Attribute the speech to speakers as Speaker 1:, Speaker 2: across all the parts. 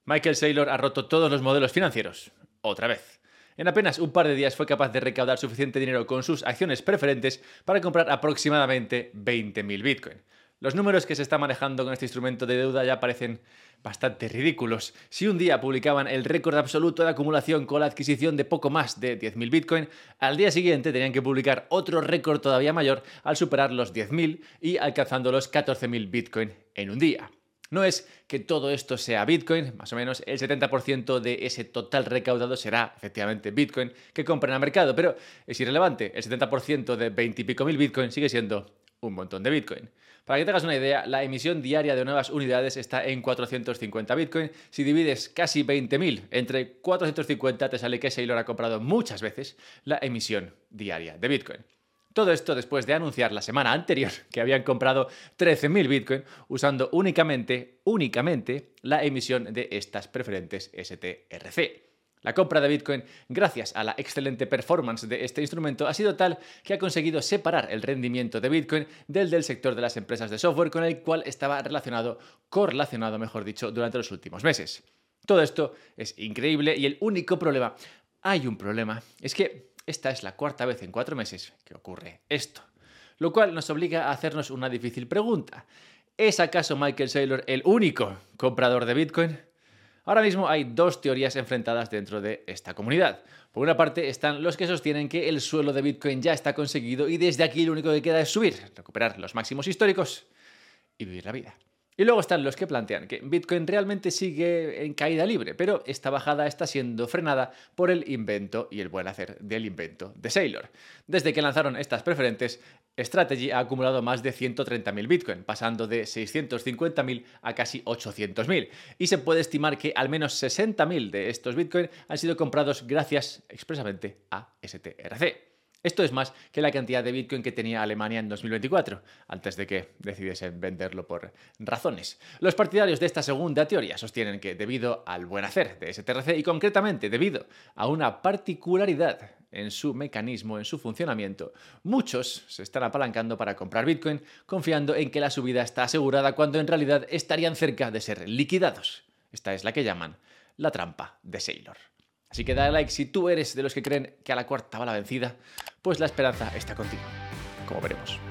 Speaker 1: Michael Saylor ha roto todos los modelos financieros. Otra vez. En apenas un par de días fue capaz de recaudar suficiente dinero con sus acciones preferentes para comprar aproximadamente 20.000 Bitcoin. Los números que se está manejando con este instrumento de deuda ya parecen bastante ridículos. Si un día publicaban el récord absoluto de acumulación con la adquisición de poco más de 10.000 Bitcoin, al día siguiente tenían que publicar otro récord todavía mayor al superar los 10.000 y alcanzando los 14.000 Bitcoin en un día. No es que todo esto sea Bitcoin, más o menos el 70% de ese total recaudado será efectivamente Bitcoin que compran al mercado, pero es irrelevante, el 70% de 20 y pico mil Bitcoin sigue siendo un montón de Bitcoin. Para que te hagas una idea, la emisión diaria de nuevas unidades está en 450 Bitcoin. Si divides casi 20.000 entre 450 te sale que Saylor ha comprado muchas veces la emisión diaria de Bitcoin. Todo esto después de anunciar la semana anterior que habían comprado 13.000 Bitcoin usando únicamente la emisión de estas preferentes STRC. La compra de Bitcoin, gracias a la excelente performance de este instrumento, ha sido tal que ha conseguido separar el rendimiento de Bitcoin del sector de las empresas de software con el cual estaba correlacionado, durante los últimos meses. Todo esto es increíble y el único problema, hay un problema, es que esta es la cuarta vez en 4 meses que ocurre esto. Lo cual nos obliga a hacernos una difícil pregunta. ¿Es acaso Michael Saylor el único comprador de Bitcoin? Ahora mismo hay dos teorías enfrentadas dentro de esta comunidad. Por una parte están los que sostienen que el suelo de Bitcoin ya está conseguido y desde aquí lo único que queda es subir, recuperar los máximos históricos y vivir la vida. Y luego están los que plantean que Bitcoin realmente sigue en caída libre, pero esta bajada está siendo frenada por el invento y el buen hacer del invento de Saylor. Desde que lanzaron estas preferentes, Strategy ha acumulado más de 130.000 Bitcoin, pasando de 650.000 a casi 800.000. Y se puede estimar que al menos 60.000 de estos Bitcoin han sido comprados gracias expresamente a STRC. Esto es más que la cantidad de Bitcoin que tenía Alemania en 2024, antes de que decidiesen venderlo por razones. Los partidarios de esta segunda teoría sostienen que debido al buen hacer de STRC y concretamente debido a una particularidad en su mecanismo, en su funcionamiento, muchos se están apalancando para comprar Bitcoin confiando en que la subida está asegurada cuando en realidad estarían cerca de ser liquidados. Esta es la que llaman la trampa de Saylor. Así que dale like si tú eres de los que creen que a la cuarta va la vencida, pues la esperanza está contigo, como veremos.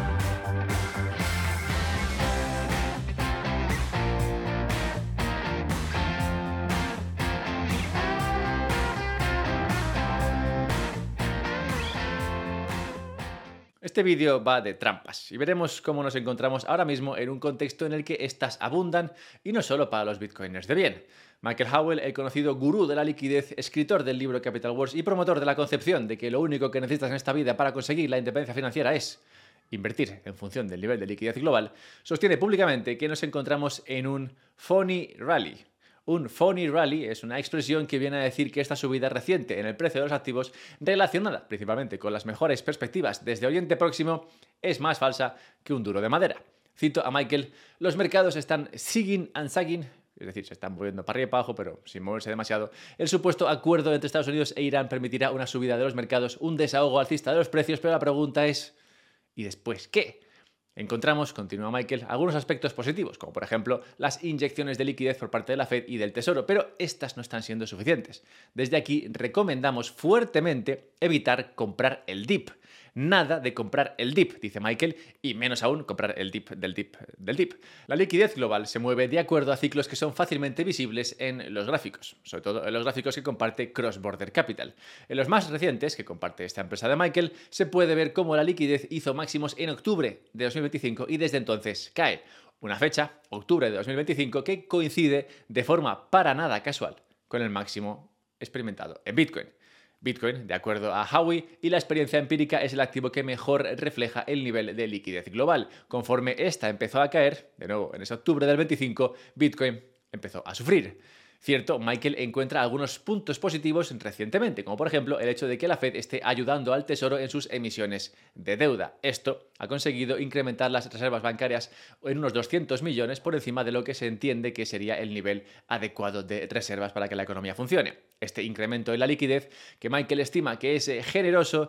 Speaker 1: Este vídeo va de trampas y veremos cómo nos encontramos ahora mismo en un contexto en el que estas abundan y no solo para los bitcoiners de bien. Michael Howell, el conocido gurú de la liquidez, escritor del libro Capital Wars y promotor de la concepción de que lo único que necesitas en esta vida para conseguir la independencia financiera es invertir en función del nivel de liquidez global, sostiene públicamente que nos encontramos en un phony rally. Un phony rally es una expresión que viene a decir que esta subida reciente en el precio de los activos, relacionada principalmente con las mejores perspectivas desde Oriente Próximo, es más falsa que un duro de madera. Cito a Michael: los mercados están zigging and zagging, es decir, se están moviendo para arriba y para abajo, pero sin moverse demasiado. El supuesto acuerdo entre Estados Unidos e Irán permitirá una subida de los mercados, un desahogo alcista de los precios, pero la pregunta es: ¿y después qué? Encontramos, continúa Michael, algunos aspectos positivos, como por ejemplo las inyecciones de liquidez por parte de la Fed y del Tesoro, pero estas no están siendo suficientes. Desde aquí recomendamos fuertemente evitar comprar el dip. Nada de comprar el dip, dice Michael, y menos aún comprar el dip del dip del dip. La liquidez global se mueve de acuerdo a ciclos que son fácilmente visibles en los gráficos, sobre todo en los gráficos que comparte Cross Border Capital. En los más recientes, que comparte esta empresa de Michael, se puede ver cómo la liquidez hizo máximos en octubre de 2025 y desde entonces cae. Una fecha, octubre de 2025, que coincide de forma para nada casual con el máximo experimentado en Bitcoin. Bitcoin, de acuerdo a Howey y la experiencia empírica, es el activo que mejor refleja el nivel de liquidez global. Conforme esta empezó a caer, de nuevo en ese octubre del 25, Bitcoin empezó a sufrir. Cierto, Michael encuentra algunos puntos positivos recientemente, como por ejemplo el hecho de que la Fed esté ayudando al Tesoro en sus emisiones de deuda. Esto ha conseguido incrementar las reservas bancarias en unos 200 millones por encima de lo que se entiende que sería el nivel adecuado de reservas para que la economía funcione. Este incremento en la liquidez, que Michael estima que es generoso,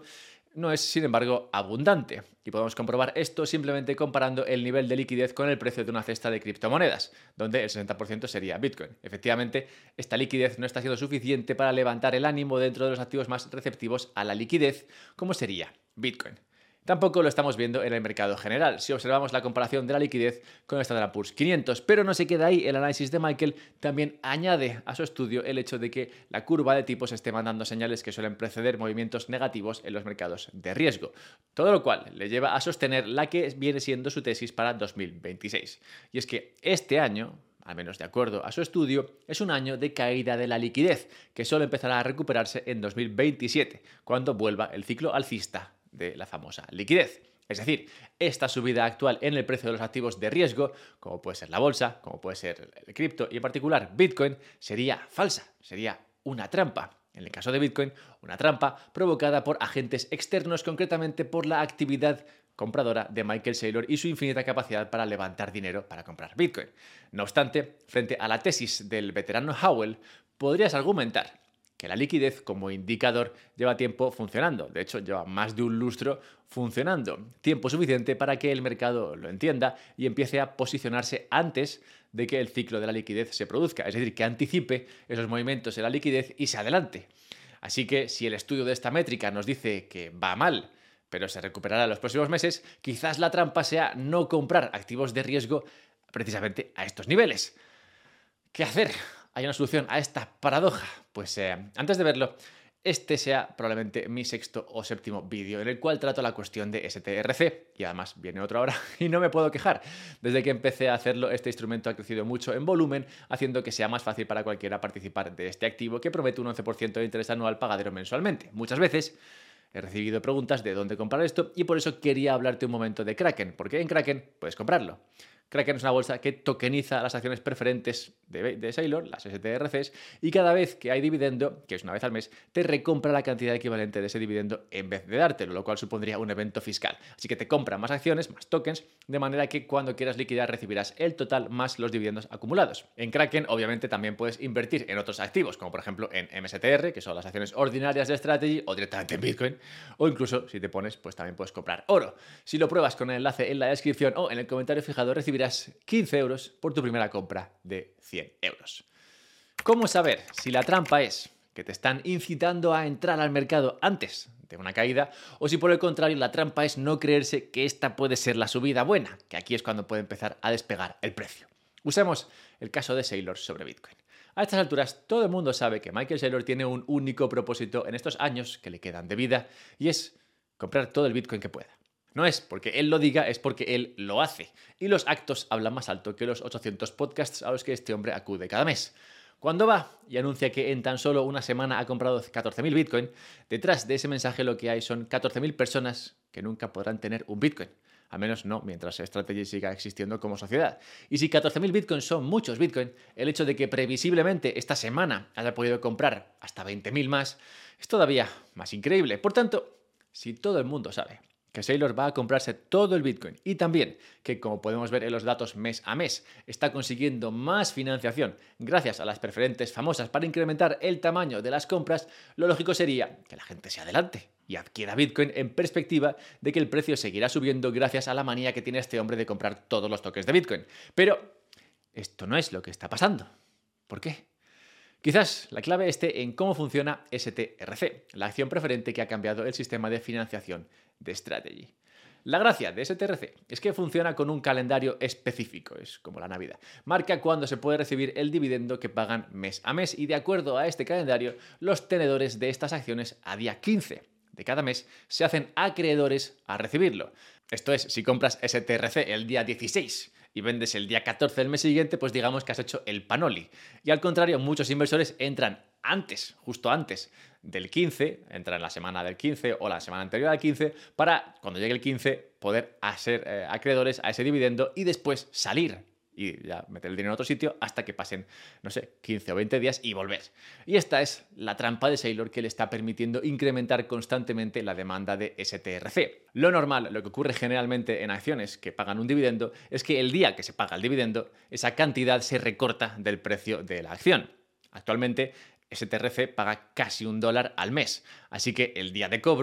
Speaker 1: no es, sin embargo, abundante. Y podemos comprobar esto simplemente comparando el nivel de liquidez con el precio de una cesta de criptomonedas, donde el 60% sería Bitcoin. Efectivamente, esta liquidez no está siendo suficiente para levantar el ánimo dentro de los activos más receptivos a la liquidez, como sería Bitcoin. Tampoco lo estamos viendo en el mercado general, si observamos la comparación de la liquidez con el Standard Poor's 500, pero no se queda ahí. El análisis de Michael también añade a su estudio el hecho de que la curva de tipos esté mandando señales que suelen preceder movimientos negativos en los mercados de riesgo, todo lo cual le lleva a sostener la que viene siendo su tesis para 2026. Y es que este año, al menos de acuerdo a su estudio, es un año de caída de la liquidez, que solo empezará a recuperarse en 2027, cuando vuelva el ciclo alcista de la famosa liquidez. Es decir, esta subida actual en el precio de los activos de riesgo, como puede ser la bolsa, como puede ser el cripto y en particular Bitcoin, sería falsa, sería una trampa. En el caso de Bitcoin, una trampa provocada por agentes externos, concretamente por la actividad compradora de Michael Saylor y su infinita capacidad para levantar dinero para comprar Bitcoin. No obstante, frente a la tesis del veterano Howell, podrías argumentar que la liquidez como indicador lleva tiempo funcionando. De hecho, lleva más de un lustro funcionando. Tiempo suficiente para que el mercado lo entienda y empiece a posicionarse antes de que el ciclo de la liquidez se produzca. Es decir, que anticipe esos movimientos en la liquidez y se adelante. Así que si el estudio de esta métrica nos dice que va mal, pero se recuperará en los próximos meses, quizás la trampa sea no comprar activos de riesgo precisamente a estos niveles. ¿Qué hacer? ¿Hay una solución a esta paradoja? Pues antes de verlo, este sea probablemente mi sexto o séptimo vídeo en el cual trato la cuestión de STRC, y además viene otro ahora y no me puedo quejar. Desde que empecé a hacerlo, este instrumento ha crecido mucho en volumen, haciendo que sea más fácil para cualquiera participar de este activo que promete un 11% de interés anual pagadero mensualmente. Muchas veces he recibido preguntas de dónde comprar esto y por eso quería hablarte un momento de Kraken, porque en Kraken puedes comprarlo. Kraken es una bolsa que tokeniza las acciones preferentes de Saylor, las STRCs, y cada vez que hay dividendo, que es una vez al mes, te recompra la cantidad equivalente de ese dividendo en vez de dártelo, lo cual supondría un evento fiscal. Así que te compra más acciones, más tokens, de manera que cuando quieras liquidar recibirás el total más los dividendos acumulados. En Kraken, obviamente, también puedes invertir en otros activos, como por ejemplo en MSTR, que son las acciones ordinarias de Strategy, o directamente en Bitcoin, o incluso, si te pones, pues también puedes comprar oro. Si lo pruebas con el enlace en la descripción o en el comentario fijado, recibirás 15 euros por tu primera compra de 100 euros. ¿Cómo saber si la trampa es que te están incitando a entrar al mercado antes de una caída o si por el contrario la trampa es no creerse que esta puede ser la subida buena, que aquí es cuando puede empezar a despegar el precio? Usemos el caso de Saylor sobre Bitcoin. A estas alturas todo el mundo sabe que Michael Saylor tiene un único propósito en estos años que le quedan de vida y es comprar todo el Bitcoin que pueda. No es porque él lo diga, es porque él lo hace. Y los actos hablan más alto que los 800 podcasts a los que este hombre acude cada mes. Cuando va y anuncia que en tan solo una semana ha comprado 14.000 Bitcoin, detrás de ese mensaje lo que hay son 14.000 personas que nunca podrán tener un Bitcoin. Al menos no mientras Strategy siga existiendo como sociedad. Y si 14.000 Bitcoins son muchos Bitcoin, el hecho de que previsiblemente esta semana haya podido comprar hasta 20.000 más es todavía más increíble. Por tanto, si todo el mundo sabe que Saylor va a comprarse todo el Bitcoin y también que, como podemos ver en los datos mes a mes, está consiguiendo más financiación gracias a las preferentes famosas para incrementar el tamaño de las compras, lo lógico sería que la gente se adelante y adquiera Bitcoin en perspectiva de que el precio seguirá subiendo gracias a la manía que tiene este hombre de comprar todos los tokens de Bitcoin. Pero esto no es lo que está pasando. ¿Por qué? Quizás la clave esté en cómo funciona STRC, la acción preferente que ha cambiado el sistema de financiación de Strategy. La gracia de STRC es que funciona con un calendario específico, es como la Navidad. Marca cuándo se puede recibir el dividendo que pagan mes a mes y de acuerdo a este calendario, los tenedores de estas acciones a día 15 de cada mes se hacen acreedores a recibirlo. Esto es, si compras STRC el día 16 y vendes el día 14 del mes siguiente, pues digamos que has hecho el panoli. Y al contrario, muchos inversores entran antes, justo antes del 15, entran en la semana del 15 o la semana anterior al 15, para cuando llegue el 15 poder ser acreedores a ese dividendo y después salir y ya meter el dinero en otro sitio hasta que pasen, no sé, 15 o 20 días y volver. Y esta es la trampa de Saylor que le está permitiendo incrementar constantemente la demanda de STRC. Lo normal, lo que ocurre generalmente en acciones que pagan un dividendo, es que el día que se paga el dividendo, esa cantidad se recorta del precio de la acción. Actualmente, STRC paga casi $1 al mes, así que el día de cobro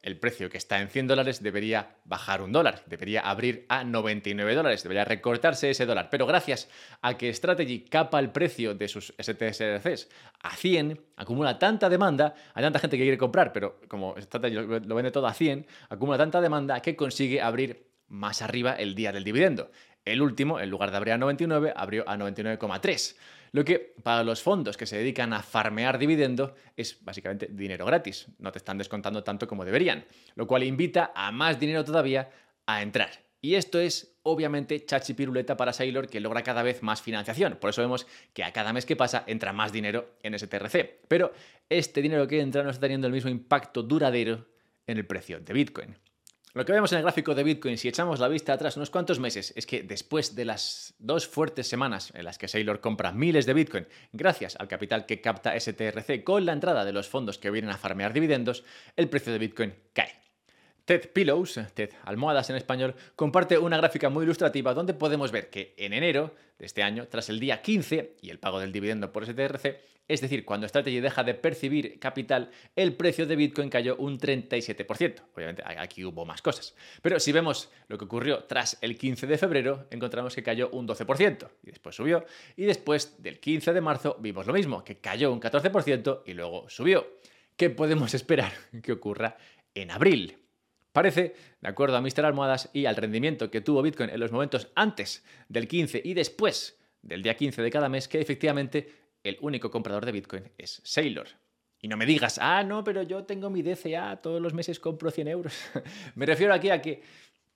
Speaker 1: el precio que está en $100 debería bajar $1, debería abrir a $99, debería recortarse ese dólar. Pero gracias a que Strategy capa el precio de sus STSRCs a 100, acumula tanta demanda, hay tanta gente que quiere comprar, pero como Strategy lo vende todo a 100, acumula tanta demanda que consigue abrir más arriba el día del dividendo. El último, en lugar de abrir a 99, abrió a 99,3. Lo que para los fondos que se dedican a farmear dividendo es básicamente dinero gratis. No te están descontando tanto como deberían. Lo cual invita a más dinero todavía a entrar. Y esto es obviamente chachi piruleta para Saylor, que logra cada vez más financiación. Por eso vemos que a cada mes que pasa entra más dinero en STRC. Pero este dinero que entra no está teniendo el mismo impacto duradero en el precio de Bitcoin. Lo que vemos en el gráfico de Bitcoin, si echamos la vista atrás unos cuantos meses, es que después de las 2 fuertes semanas en las que Saylor compra miles de Bitcoin gracias al capital que capta STRC con la entrada de los fondos que vienen a farmear dividendos, el precio de Bitcoin cae. Ted Pillows, Ted Almohadas en español, comparte una gráfica muy ilustrativa donde podemos ver que en enero de este año, tras el día 15 y el pago del dividendo por STRC, es decir, cuando Strategy deja de percibir capital, el precio de Bitcoin cayó un 37%. Obviamente aquí hubo más cosas. Pero si vemos lo que ocurrió tras el 15 de febrero, encontramos que cayó un 12% y después subió. Y después del 15 de marzo vimos lo mismo, que cayó un 14% y luego subió. ¿Qué podemos esperar que ocurra en abril? Parece, de acuerdo a Mr. Almohadas y al rendimiento que tuvo Bitcoin en los momentos antes del 15 y después del día 15 de cada mes, que efectivamente el único comprador de Bitcoin es Saylor. Y no me digas, no, pero yo tengo mi DCA, todos los meses compro 100 euros. Me refiero aquí a que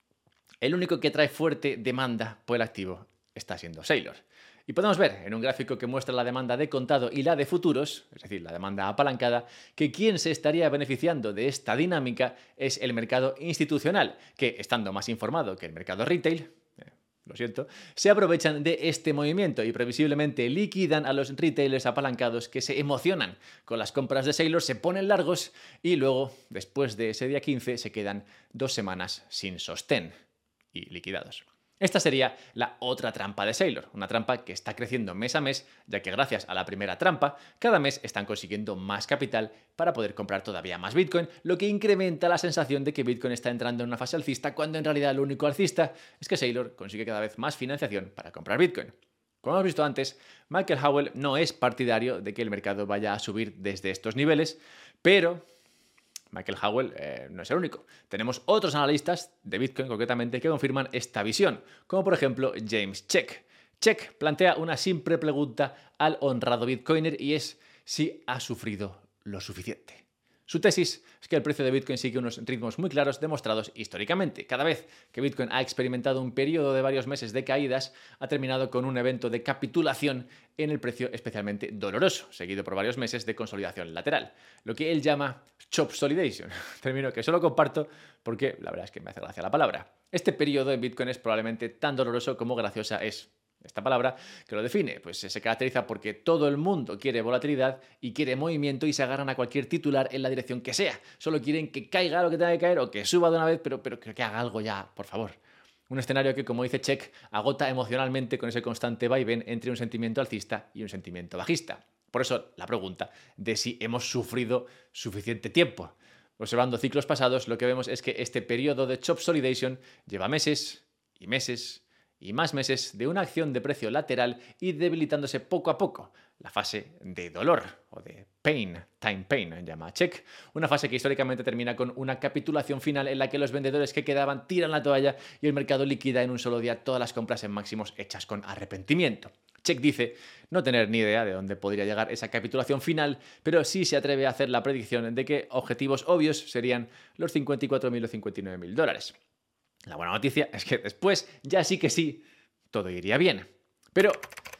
Speaker 1: el único que trae fuerte demanda por el activo está siendo Saylor. Y podemos ver en un gráfico que muestra la demanda de contado y la de futuros, es decir, la demanda apalancada, que quien se estaría beneficiando de esta dinámica es el mercado institucional, que estando más informado que el mercado retail, lo siento, se aprovechan de este movimiento y previsiblemente liquidan a los retailers apalancados que se emocionan con las compras de Saylor, se ponen largos y luego, después de ese día 15, se quedan 2 semanas sin sostén y liquidados. Esta sería la otra trampa de Saylor, una trampa que está creciendo mes a mes, ya que gracias a la primera trampa, cada mes están consiguiendo más capital para poder comprar todavía más Bitcoin, lo que incrementa la sensación de que Bitcoin está entrando en una fase alcista, cuando en realidad lo único alcista es que Saylor consigue cada vez más financiación para comprar Bitcoin. Como hemos visto antes, Michael Howell no es partidario de que el mercado vaya a subir desde estos niveles, pero Michael Howell no es el único. Tenemos otros analistas de Bitcoin, concretamente, que confirman esta visión, como por ejemplo James Check. Check plantea una simple pregunta al honrado Bitcoiner y es si ha sufrido lo suficiente. Su tesis es que el precio de Bitcoin sigue unos ritmos muy claros demostrados históricamente. Cada vez que Bitcoin ha experimentado un periodo de varios meses de caídas, ha terminado con un evento de capitulación en el precio especialmente doloroso, seguido por varios meses de consolidación lateral, lo que él llama chop solidation, término que solo comparto porque la verdad es que me hace gracia la palabra. Este periodo en Bitcoin es probablemente tan doloroso como graciosa es esta palabra que lo define, pues se caracteriza porque todo el mundo quiere volatilidad y quiere movimiento y se agarran a cualquier titular en la dirección que sea. Solo quieren que caiga lo que tenga que caer o que suba de una vez, pero que haga algo ya, por favor. Un escenario que, como dice Check, agota emocionalmente con ese constante vaivén entre un sentimiento alcista y un sentimiento bajista. Por eso la pregunta de si hemos sufrido suficiente tiempo. Observando ciclos pasados, lo que vemos es que este periodo de chop solidation lleva meses y meses y más meses de una acción de precio lateral y debilitándose poco a poco. La fase de dolor o de pain, time pain, llama Check, una fase que históricamente termina con una capitulación final en la que los vendedores que quedaban tiran la toalla y el mercado liquida en un solo día todas las compras en máximos hechas con arrepentimiento. Check dice no tener ni idea de dónde podría llegar esa capitulación final, pero sí se atreve a hacer la predicción de que objetivos obvios serían los $54.000 o $59.000. La buena noticia es que después, ya sí que sí, todo iría bien. Pero,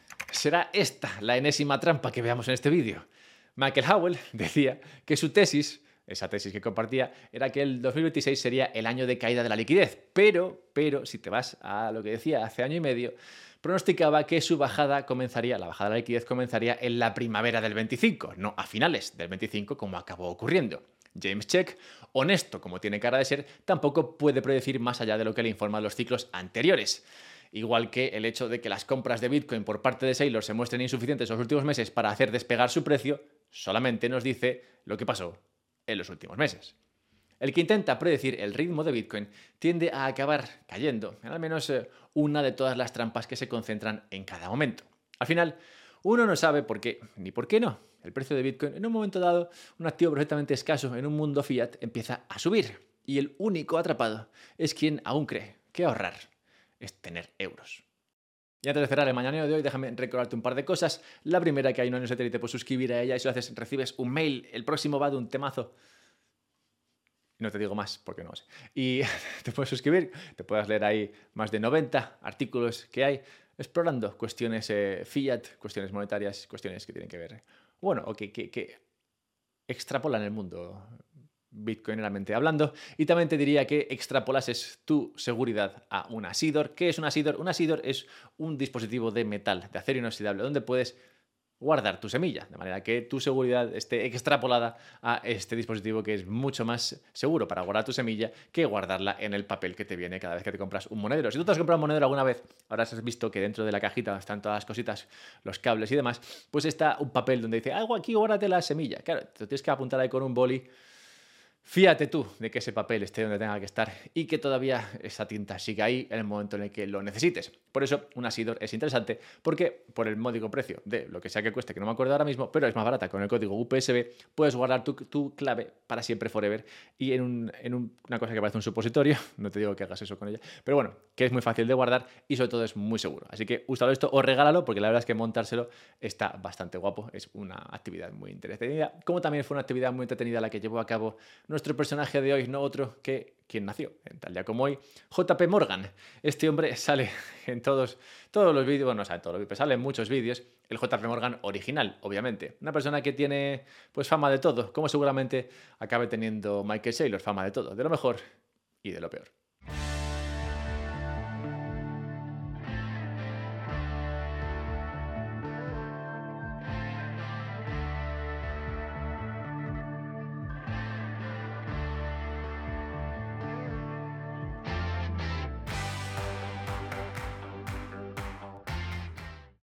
Speaker 1: ¿será esta la enésima trampa que veamos en este vídeo? Michael Howell decía que su tesis, esa tesis que compartía, era que el 2026 sería el año de caída de la liquidez. Pero, si te vas a lo que decía hace año y medio, pronosticaba que su bajada comenzaría, la bajada de la liquidez comenzaría en la primavera del 25, no a finales del 25 como acabó ocurriendo. James Check, honesto como tiene cara de ser, tampoco puede predecir más allá de lo que le informan los ciclos anteriores. Igual que el hecho de que las compras de Bitcoin por parte de Saylor se muestren insuficientes en los últimos meses para hacer despegar su precio, solamente nos dice lo que pasó en los últimos meses. El que intenta predecir el ritmo de Bitcoin tiende a acabar cayendo en al menos una de todas las trampas que se concentran en cada momento. Al final, uno no sabe por qué ni por qué no. El precio de Bitcoin, en un momento dado, un activo perfectamente escaso en un mundo fiat, empieza a subir. Y el único atrapado es quien aún cree que ahorrar es tener euros. Y antes de cerrar el mañaneo de hoy, déjame recordarte un par de cosas. La primera, que hay una newsletter y te puedes suscribir a ella, y si lo haces recibes un mail. El próximo va de un temazo. No te digo más porque no lo sé. Y te puedes suscribir, te puedes leer ahí más de 90 artículos que hay explorando cuestiones fiat, cuestiones monetarias, cuestiones que tienen que ver, bueno, o que extrapolan el mundo bitcoineramente hablando. Y también te diría que extrapolases tu seguridad a una Seedor. ¿Qué es una Seedor? Una Seedor es un dispositivo de metal, de acero inoxidable, donde puedes guardar tu semilla, de manera que tu seguridad esté extrapolada a este dispositivo, que es mucho más seguro para guardar tu semilla que guardarla en el papel que te viene cada vez que te compras un monedero. Si tú te has comprado un monedero alguna vez, habrás visto que dentro de la cajita están todas las cositas, los cables y demás, pues está un papel donde dice, algo aquí, guárdate la semilla. Claro, te tienes que apuntar ahí con un boli. Fíjate tú de que ese papel esté donde tenga que estar y que todavía esa tinta siga ahí en el momento en el que lo necesites. Por eso una Seedor es interesante, porque por el módico precio de lo que sea que cueste, que no me acuerdo ahora mismo, pero es más barata, con el código UPSB puedes guardar tu clave para siempre, forever, y en una cosa que parece un supositorio, no te digo que hagas eso con ella, pero bueno, que es muy fácil de guardar y sobre todo es muy seguro. Así que úsalo esto o regálalo, porque la verdad es que montárselo está bastante guapo, es una actividad muy entretenida, como también fue una actividad muy entretenida la que llevó a cabo nuestro personaje de hoy, no otro que quien nació en tal día como hoy, JP Morgan. Este hombre sale en todos los vídeos, bueno, no sale en todos los vídeos, sale en muchos vídeos, el JP Morgan original, obviamente. Una persona que tiene pues fama de todo, como seguramente acabe teniendo Michael Saylor, fama de todo, de lo mejor y de lo peor.